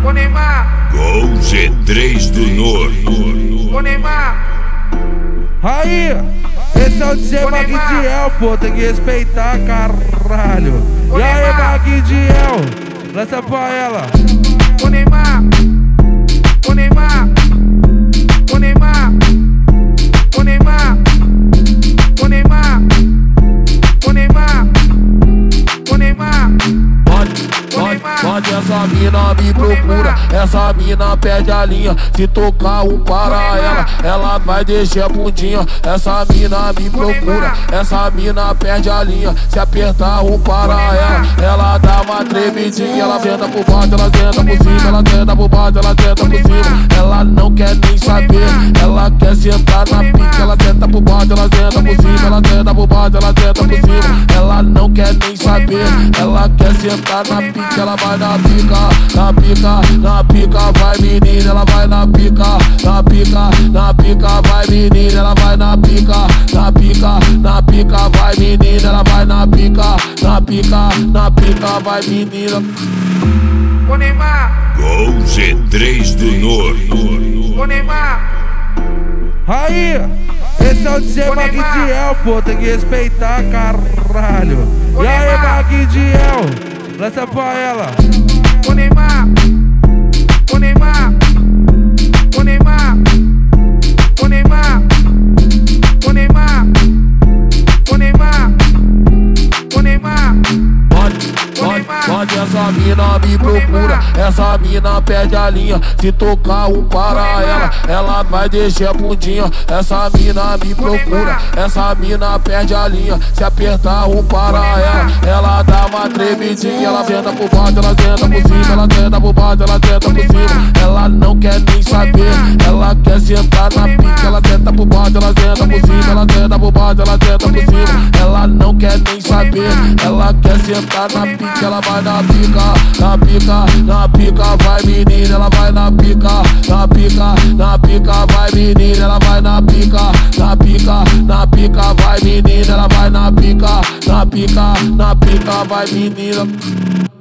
Ô Neymar, Gol G3 do Norte. ô Neymar, Aí, esse é o DJ Magdiel, pô, tem que respeitar, caralho. E aí, Magdiel, lança pra ela. ô Neymar, ô Neymar, ô Neymar, ô Neymar, ô Neymar, ô Neymar, ô Neymar. Pode essa mina me procura, essa mina perde a linha. Se tocar um para ela vai descer a bundinha. Essa mina me procura, essa mina perde a linha. Se apertar um para ela dá uma tremidinha. Ela tenta por baixo, ela tenta por cima, ela tenta por baixo, ela tenta por cima. Ela não quer nem saber, ela quer sentar na pica. Ela tenta por baixo, ela tenta por cima, ela tenta por baixo, ela tenta por cima. Ela não quer nem saber, ela quer sentar na pica. Ela vai na pica, na pica, na pica, vai menina. Ela vai na pica, na pica, na pica, vai menina. Ela vai na pica, na pica, na pica, vai menina. Ela vai na pica, na pica, na pica, vai menina. Ô Neymar, Gol G3 do Norte. ô Neymar, Aí, esse é o DJ Magdiel, pô, tem que respeitar, caralho. E aí, Magdiel, lança pra ela. ô Neymar, ô Neymar, ô Neymar, ô Neymar, ô Neymar, ô Neymar, ô Neymar. Pode essa mina me procura, essa mina perde a linha. Se tocar um para ela vai descer a bundinha. Essa mina me procura, essa mina perde a linha. Se apertar um para ela dá uma tremidinha. Ela tenta por baixo, ela tenta por cima, ela tenta por baixo, ela tenta por cima. Ela não quer nem saber, ela quer sentar na pica. Ela tenta por baixo, ela tenta por cima, ela tenta por baixo, ela tenta por cima. Ela não quer nem saber, ela quer sentar na pica. Ela vai na pica, na pica, na pica, vai menina. Ela vai na pica, na pica, na pica, vai menina. Ela vai na pica, na pica, na pica, vai menina. Ela vai na pica, na pica, na pica, vai menina.